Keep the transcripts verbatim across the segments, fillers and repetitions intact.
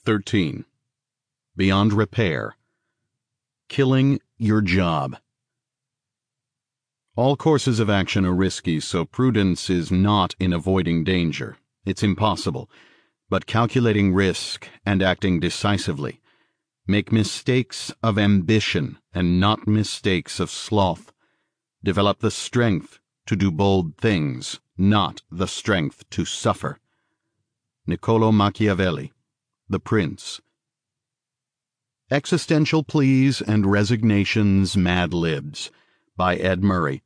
thirteen. Beyond repair. Killing your job. All courses of action are risky, so prudence is not in avoiding danger. It's impossible. But calculating risk and acting decisively. Make mistakes of ambition and not mistakes of sloth. Develop the strength to do bold things, not the strength to suffer. Niccolo Machiavelli, The Prince. Existential Pleas and Resignation's Mad Libs, by Ed Murray.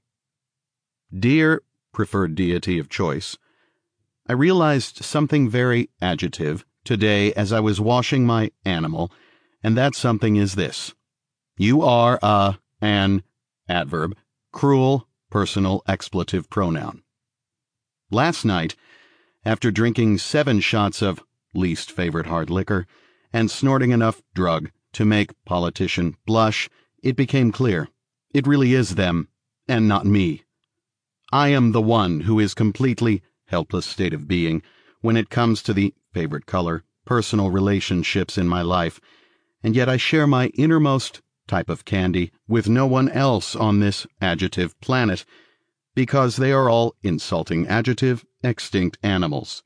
Dear preferred deity of choice, I realized something very adjective today as I was washing my animal, and that something is this. You are a, an, adverb, cruel, personal expletive pronoun. Last night, after drinking seven shots of least favorite hard liquor and snorting enough drug to make politician blush, it became clear. It really is them, and not me. I am the one who is completely helpless state of being when it comes to the favorite color, personal relationships in my life, and yet I share my innermost type of candy with no one else on this adjective planet, because they are all insulting adjective, extinct animals.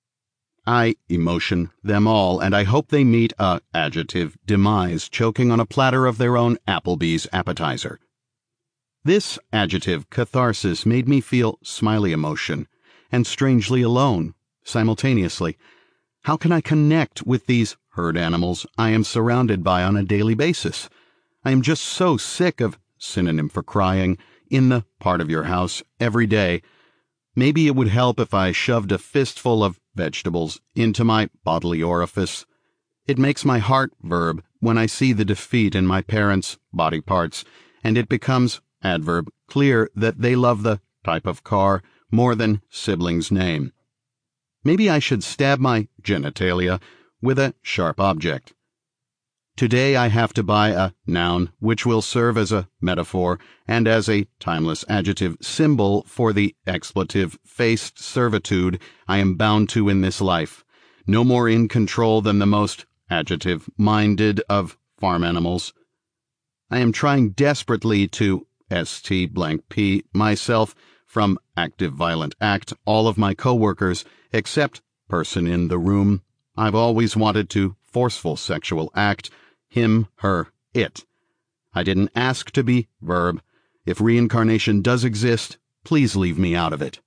I emotion them all, and I hope they meet a adjective demise choking on a platter of their own Applebee's appetizer. This adjective catharsis made me feel smiley emotion and strangely alone simultaneously. How can I connect with these herd animals I am surrounded by on a daily basis? I am just so sick of synonym for crying in the part of your house every day. Maybe it would help if I shoved a fistful of vegetables into my bodily orifice. It makes my heart verb when I see the defeat in my parents' body parts, and it becomes adverb clear that they love the type of car more than sibling's name. Maybe I should stab my genitalia with a sharp object. Today I have to buy a noun which will serve as a metaphor and as a timeless adjective symbol for the expletive faced servitude I am bound to in this life, no more in control than the most adjective-minded of farm animals. I am trying desperately to st blank p myself from active violent act all of my co-workers except person in the room. I've always wanted to forceful sexual act him, her, it. I didn't ask to be verb. If reincarnation does exist, please leave me out of it.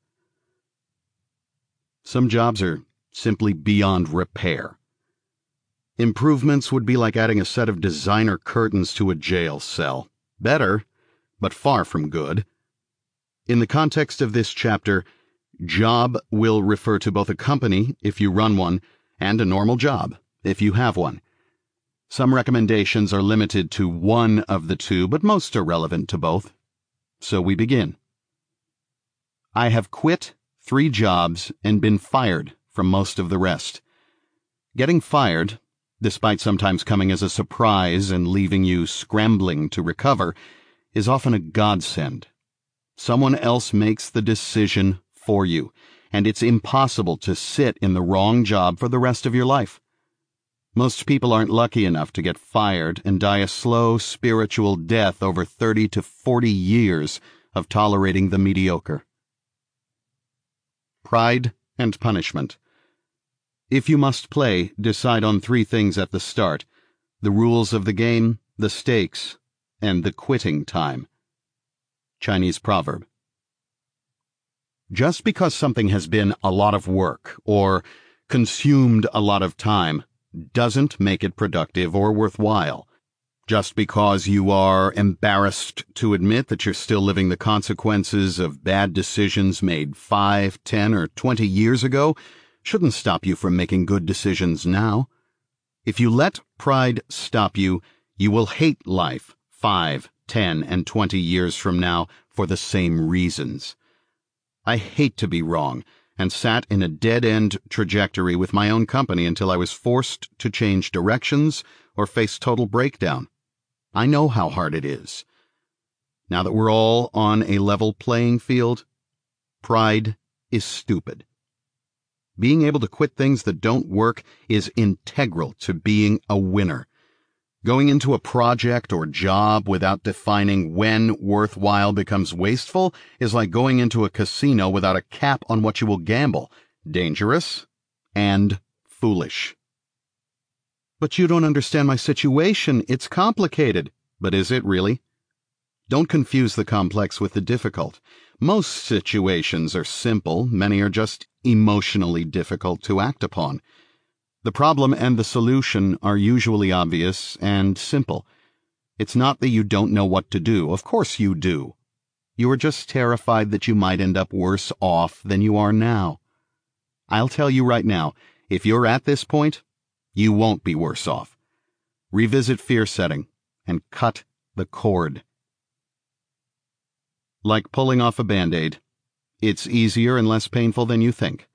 Some jobs are simply beyond repair. Improvements would be like adding a set of designer curtains to a jail cell. Better, but far from good. In the context of this chapter, job will refer to both a company, if you run one, and a normal job, if you have one. Some recommendations are limited to one of the two, but most are relevant to both. So we begin. I have quit three jobs and been fired from most of the rest. Getting fired, despite sometimes coming as a surprise and leaving you scrambling to recover, is often a godsend. Someone else makes the decision for you, and it's impossible to sit in the wrong job for the rest of your life. Most people aren't lucky enough to get fired and die a slow spiritual death over thirty to forty years of tolerating the mediocre. Pride and punishment. If you must play, decide on three things at the start: the rules of the game, the stakes, and the quitting time. Chinese proverb. Just because something has been a lot of work or consumed a lot of time doesn't make it productive or worthwhile. Just because you are embarrassed to admit that you're still living the consequences of bad decisions made five, ten, or twenty years ago shouldn't stop you from making good decisions now. If you let pride stop you, you will hate life five, ten, and twenty years from now for the same reasons. I hate to be wrong, and sat in a dead-end trajectory with my own company until I was forced to change directions or face total breakdown. I know how hard it is. Now that we're all on a level playing field, pride is stupid. Being able to quit things that don't work is integral to being a winner. Going into a project or job without defining when worthwhile becomes wasteful is like going into a casino without a cap on what you will gamble. Dangerous and foolish. But you don't understand my situation. It's complicated. But is it really? Don't confuse the complex with the difficult. Most situations are simple. Many are just emotionally difficult to act upon. The problem and the solution are usually obvious and simple. It's not that you don't know what to do. Of course you do. You are just terrified that you might end up worse off than you are now. I'll tell you right now, if you're at this point, you won't be worse off. Revisit fear setting and cut the cord. Like pulling off a Band-Aid, it's easier and less painful than you think.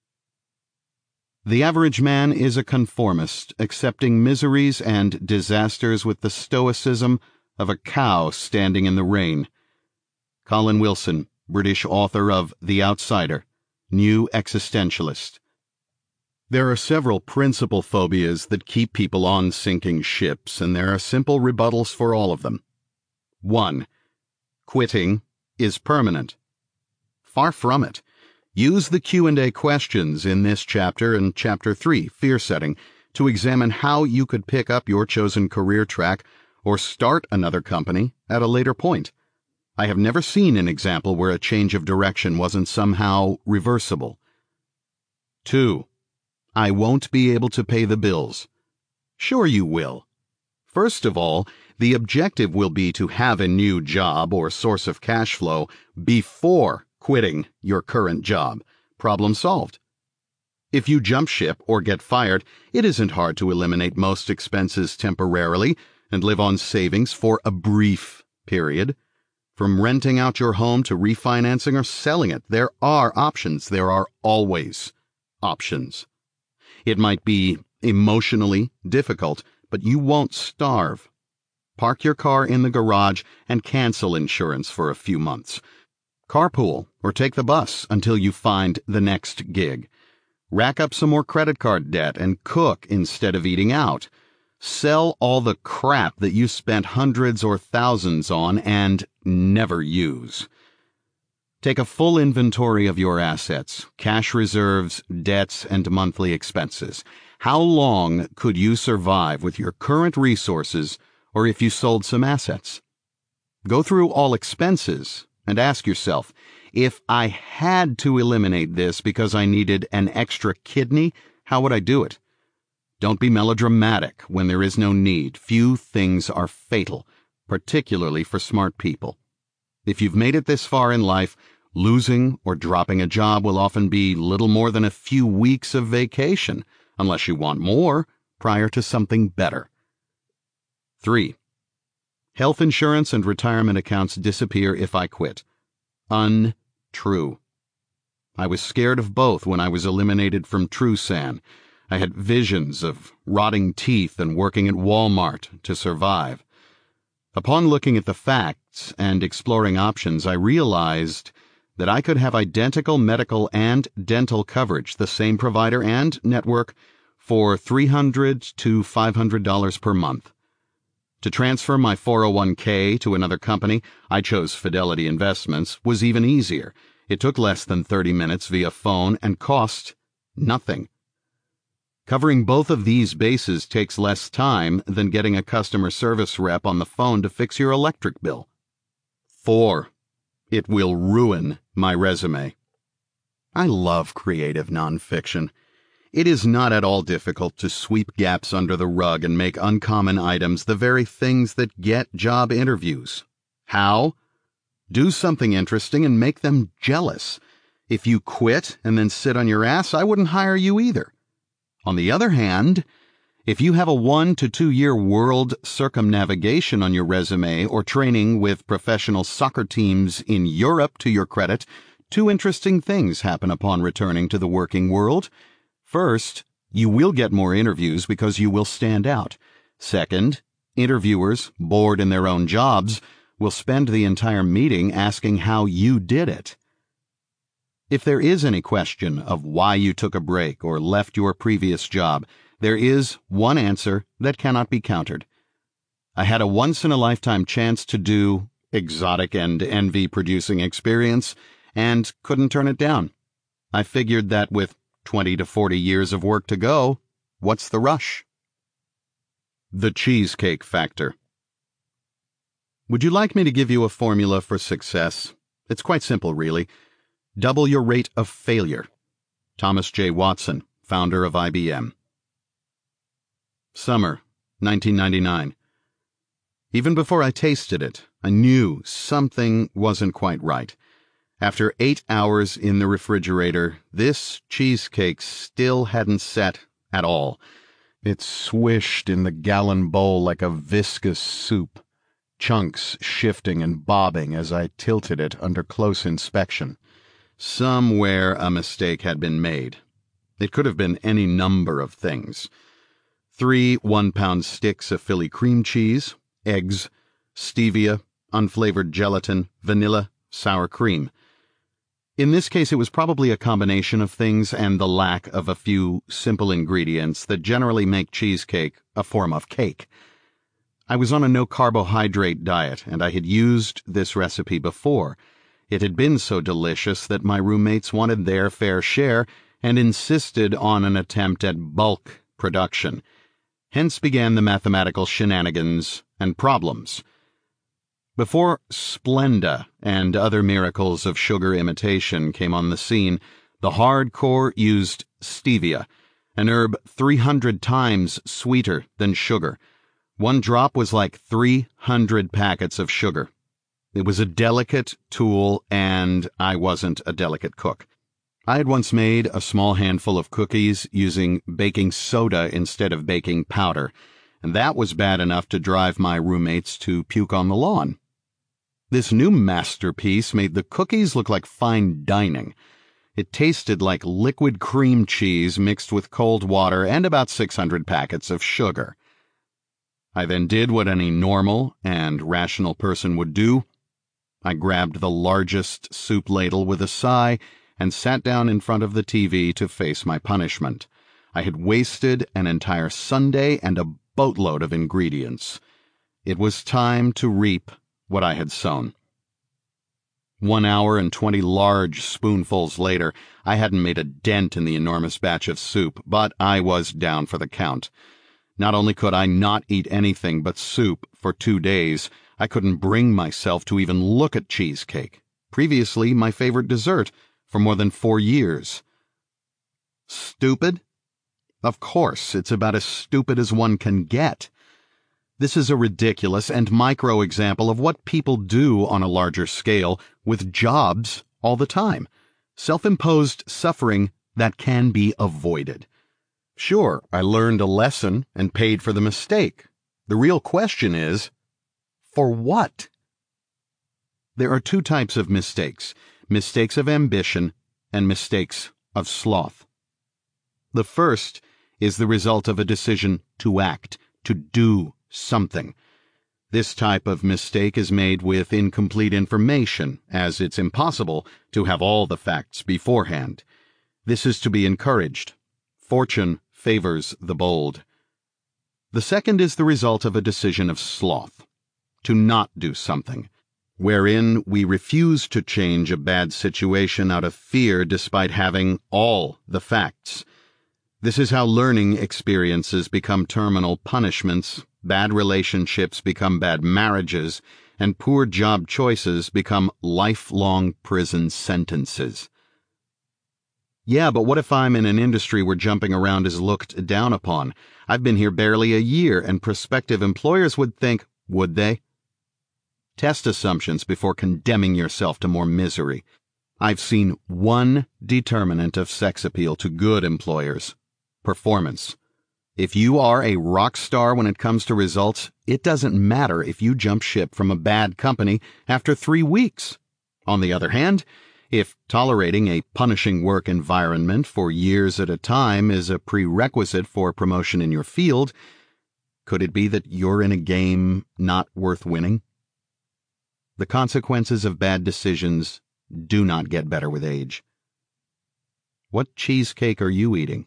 The average man is a conformist, accepting miseries and disasters with the stoicism of a cow standing in the rain. Colin Wilson, British author of The Outsider, New Existentialist. There are several principal phobias that keep people on sinking ships, and there are simple rebuttals for all of them. One, quitting is permanent. Far from it. Use the Q and A questions in this chapter and Chapter three, Fear Setting, to examine how you could pick up your chosen career track or start another company at a later point. I have never seen an example where a change of direction wasn't somehow reversible. Two, I won't be able to pay the bills. Sure you will. First of all, the objective will be to have a new job or source of cash flow before quitting your current job. Problem solved. If you jump ship or get fired, it isn't hard to eliminate most expenses temporarily and live on savings for a brief period. From renting out your home to refinancing or selling it, there are options. There are always options. It might be emotionally difficult, but you won't starve. Park your car in the garage and cancel insurance for a few months. Carpool or take the bus until you find the next gig. Rack up some more credit card debt and cook instead of eating out. Sell all the crap that you spent hundreds or thousands on and never use. Take a full inventory of your assets, cash reserves, debts, and monthly expenses. How long could you survive with your current resources or if you sold some assets? Go through all expenses and ask yourself, if I had to eliminate this because I needed an extra kidney, how would I do it? Don't be melodramatic when there is no need. Few things are fatal, particularly for smart people. If you've made it this far in life, losing or dropping a job will often be little more than a few weeks of vacation, unless you want more, prior to something better. Three, health insurance and retirement accounts disappear if I quit. Untrue. I was scared of both when I was eliminated from Trusan. I had visions of rotting teeth and working at Walmart to survive. Upon looking at the facts and exploring options, I realized that I could have identical medical and dental coverage, the same provider and network, for three hundred to five hundred dollars per month. To transfer my four oh one k to another company, I chose Fidelity Investments, was even easier. It took less than thirty minutes via phone and cost nothing. Covering both of these bases takes less time than getting a customer service rep on the phone to fix your electric bill. Four, it will ruin my resume. I love creative nonfiction. It is not at all difficult to sweep gaps under the rug and make uncommon items the very things that get job interviews. How? Do something interesting and make them jealous. If you quit and then sit on your ass, I wouldn't hire you either. On the other hand, if you have a one to two year world circumnavigation on your resume or training with professional soccer teams in Europe to your credit, two interesting things happen upon returning to the working world. First, you will get more interviews because you will stand out. Second, interviewers, bored in their own jobs, will spend the entire meeting asking how you did it. If there is any question of why you took a break or left your previous job, there is one answer that cannot be countered. I had a once-in-a-lifetime chance to do exotic and envy-producing experience and couldn't turn it down. I figured that with twenty to forty years of work to go, what's the rush? The Cheesecake Factor. Would you like me to give you a formula for success? It's quite simple, really. Double your rate of failure. Thomas J. Watson, founder of I B M. Summer, nineteen ninety-nine. Even before I tasted it, I knew something wasn't quite right. After eight hours in the refrigerator, this cheesecake still hadn't set at all. It swished in the gallon bowl like a viscous soup, chunks shifting and bobbing as I tilted it under close inspection. Somewhere a mistake had been made. It could have been any number of things. Three one-pound sticks of Philly cream cheese, eggs, stevia, unflavored gelatin, vanilla, sour cream. In this case, it was probably a combination of things and the lack of a few simple ingredients that generally make cheesecake a form of cake. I was on a no-carbohydrate diet, and I had used this recipe before. It had been so delicious that my roommates wanted their fair share and insisted on an attempt at bulk production. Hence began the mathematical shenanigans and problems. Before Splenda and other miracles of sugar imitation came on the scene, the hardcore used stevia, an herb three hundred times sweeter than sugar. One drop was like three hundred packets of sugar. It was a delicate tool, and I wasn't a delicate cook. I had once made a small handful of cookies using baking soda instead of baking powder, and that was bad enough to drive my roommates to puke on the lawn. This new masterpiece made the cookies look like fine dining. It tasted like liquid cream cheese mixed with cold water and about six hundred packets of sugar. I then did what any normal and rational person would do. I grabbed the largest soup ladle with a sigh and sat down in front of the T V to face my punishment. I had wasted an entire Sunday and a boatload of ingredients. It was time to reap what I had sown. One hour and twenty large spoonfuls later, I hadn't made a dent in the enormous batch of soup, but I was down for the count. Not only could I not eat anything but soup for two days, I couldn't bring myself to even look at cheesecake, previously my favorite dessert for more than four years. Stupid? Of course, it's about as stupid as one can get. This is a ridiculous and micro example of what people do on a larger scale with jobs all the time. Self-imposed suffering that can be avoided. Sure, I learned a lesson and paid for the mistake. The real question is, for what? There are two types of mistakes, mistakes of ambition and mistakes of sloth. The first is the result of a decision to act, to do something. This type of mistake is made with incomplete information, as it's impossible to have all the facts beforehand. This is to be encouraged. Fortune favors the bold. The second is the result of a decision of sloth, to not do something, wherein we refuse to change a bad situation out of fear despite having all the facts. This is how learning experiences become terminal punishments, bad relationships become bad marriages, and poor job choices become lifelong prison sentences. Yeah, but what if I'm in an industry where jumping around is looked down upon? I've been here barely a year, and prospective employers would think, would they? Test assumptions before condemning yourself to more misery. I've seen one determinant of sex appeal to good employers: performance. If you are a rock star when it comes to results, it doesn't matter if you jump ship from a bad company after three weeks. On the other hand, if tolerating a punishing work environment for years at a time is a prerequisite for promotion in your field, could it be that you're in a game not worth winning? The consequences of bad decisions do not get better with age. What cheesecake are you eating?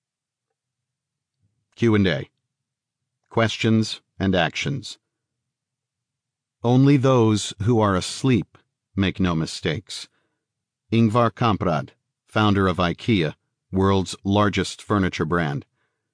Q and A. Questions and actions. Only those who are asleep make no mistakes. Ingvar Kamprad, founder of IKEA, world's largest furniture brand.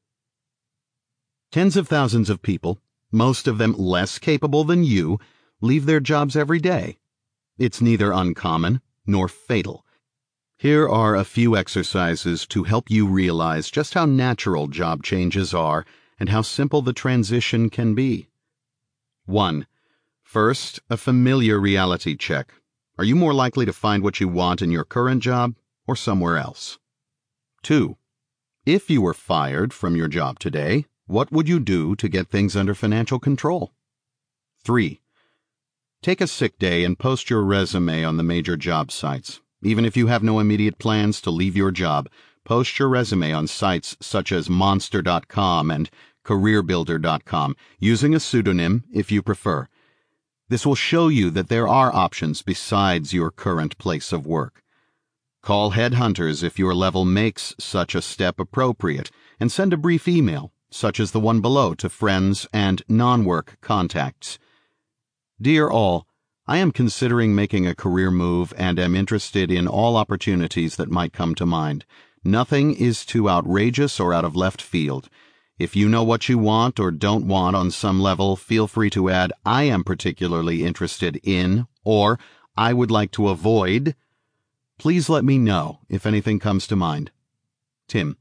Tens of thousands of people, most of them less capable than you, leave their jobs every day. It's neither uncommon nor fatal. Here are a few exercises to help you realize just how natural job changes are and how simple the transition can be. one. First, a familiar reality check. Are you more likely to find what you want in your current job or somewhere else? two. If you were fired from your job today, what would you do to get things under financial control? three. Take a sick day and post your resume on the major job sites. Even if you have no immediate plans to leave your job, post your resume on sites such as monster dot com and career builder dot com, using a pseudonym if you prefer. This will show you that there are options besides your current place of work. Call headhunters if your level makes such a step appropriate, and send a brief email, such as the one below, to friends and non-work contacts. Dear all, I am considering making a career move and am interested in all opportunities that might come to mind. Nothing is too outrageous or out of left field. If you know what you want or don't want on some level, feel free to add, I am particularly interested in, or I would like to avoid. Please let me know if anything comes to mind. Tim.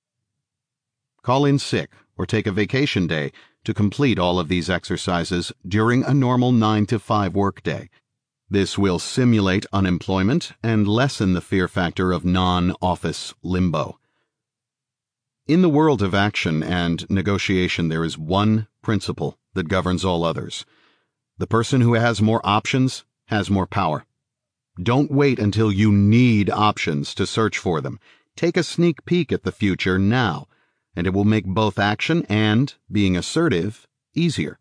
Call in sick or take a vacation day to complete all of these exercises during a normal nine to five workday. This will simulate unemployment and lessen the fear factor of non-office limbo. In the world of action and negotiation, there is one principle that governs all others. The person who has more options has more power. Don't wait until you need options to search for them. Take a sneak peek at the future now, and it will make both action and being assertive easier.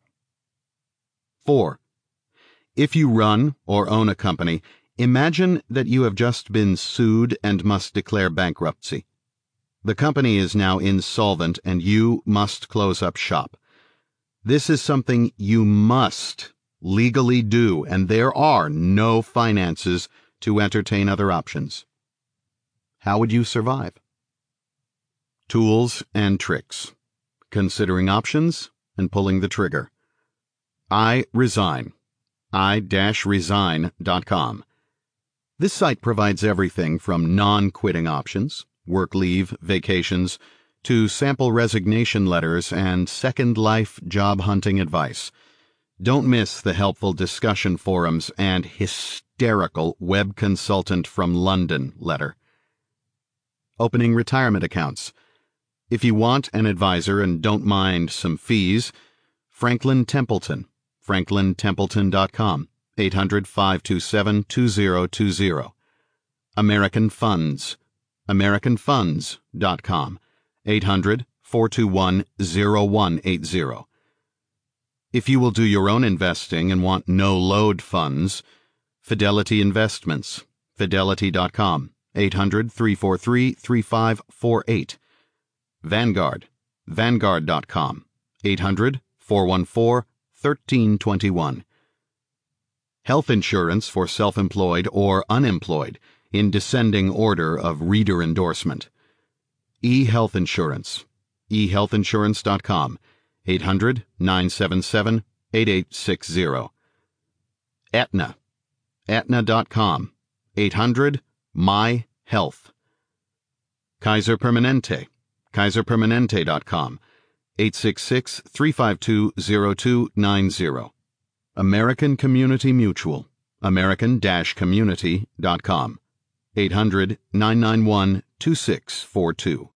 four. If you run or own a company, imagine that you have just been sued and must declare bankruptcy. The company is now insolvent and you must close up shop. This is something you must legally do, and there are no finances to entertain other options. How would you survive? Tools and tricks. Considering options and pulling the trigger. I resign. I resign dot com. This site provides everything from non-quitting options, work leave, vacations, to sample resignation letters and Second Life job hunting advice. Don't miss the helpful discussion forums and hysterical web consultant from London letter. Opening retirement accounts. If you want an advisor and don't mind some fees, Franklin Templeton, franklin templeton dot com, eight hundred, five two seven, two zero two zero. American Funds, american funds dot com, eight hundred, four two one, zero one eight zero. If you will do your own investing and want no-load funds, Fidelity Investments, fidelity dot com, eight hundred, three four three, three five four eight. Vanguard, vanguard dot com, eight hundred, four one four, one three two one. Health insurance for self-employed or unemployed in descending order of reader endorsement. eHealth Insurance, e health insurance dot com, eight hundred, nine seven seven, eight eight six zero. Aetna, aetna dot com, eight hundred, M Y Health. Kaiser Permanente, kaiser permanente dot com, eight six six, three five two, zero two nine zero. American Community Mutual, american dash community dot com, eight hundred, nine nine one, two six four two.